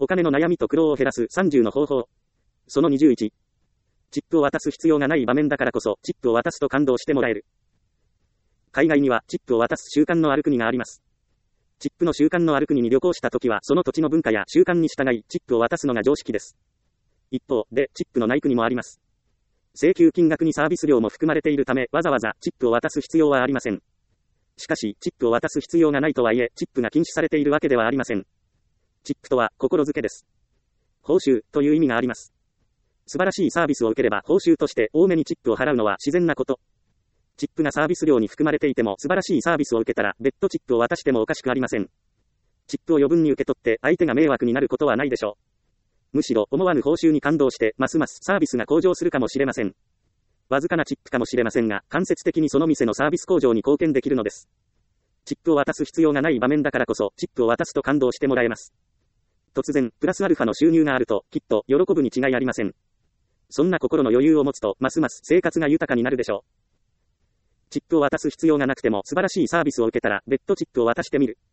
お金の悩みと苦労を減らす30の方法。その21。チップを渡す必要がない場面だからこそ、チップを渡すと感動してもらえる。海外には、チップを渡す習慣のある国があります。チップの習慣のある国に旅行したときは、その土地の文化や習慣に従い、チップを渡すのが常識です。一方で、チップのない国もあります。請求金額にサービス料も含まれているため、わざわざチップを渡す必要はありません。しかし、チップを渡す必要がないとはいえ、チップが禁止されているわけではありません。チップとは、心づけです。報酬という意味があります。素晴らしいサービスを受ければ報酬として多めにチップを払うのは自然なこと。チップがサービス料に含まれていても素晴らしいサービスを受けたら別途チップを渡してもおかしくありません。チップを余分に受け取って相手が迷惑になることはないでしょう。むしろ思わぬ報酬に感動してますますサービスが向上するかもしれません。わずかなチップかもしれませんが、間接的にその店のサービス向上に貢献できるのです。チップを渡す必要がない場面だからこそ、チップを渡すと感動してもらえます。突然、プラスアルファの収入があると、きっと、喜ぶに違いありません。そんな心の余裕を持つと、ますます生活が豊かになるでしょう。チップを渡す必要がなくても素晴らしいサービスを受けたら、別途チップを渡してみる。